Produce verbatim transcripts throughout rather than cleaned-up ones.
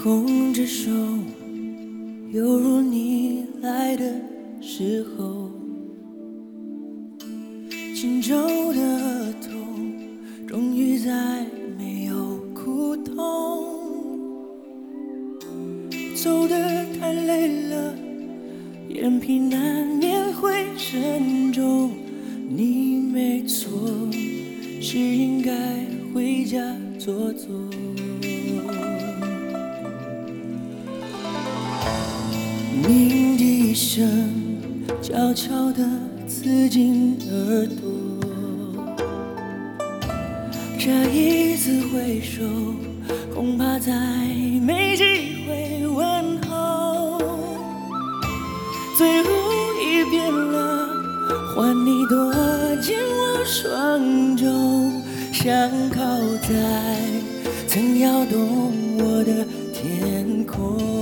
空着手，犹如你来的时候，轻皱的头终于再没有苦痛。走得太累了，眼皮难免会沉重。你没错，是应该回家坐坐。鸣笛声悄悄地刺进耳朵，这一次回首，恐怕再没机会问候。最后一遍了，换你躲进我双中，想靠在曾摇动我的天空。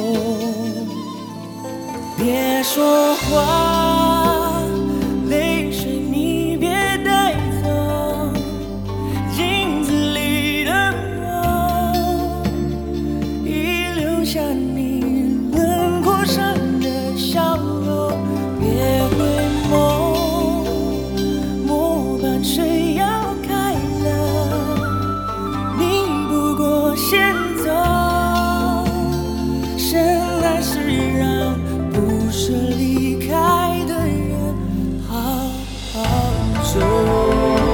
别说话，泪水你别带走，镜子里的我已留下你轮廓上的笑容。别回眸，末班车要开了，你不过先走，生来是让不舍离开的人好好走。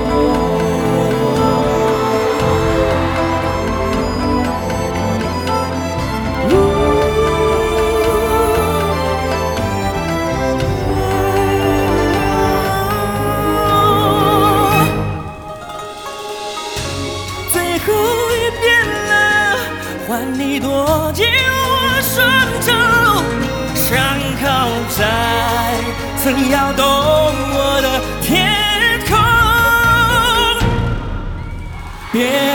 最后一遍了，换你躲进我双手，想靠在曾摇动我的天空。别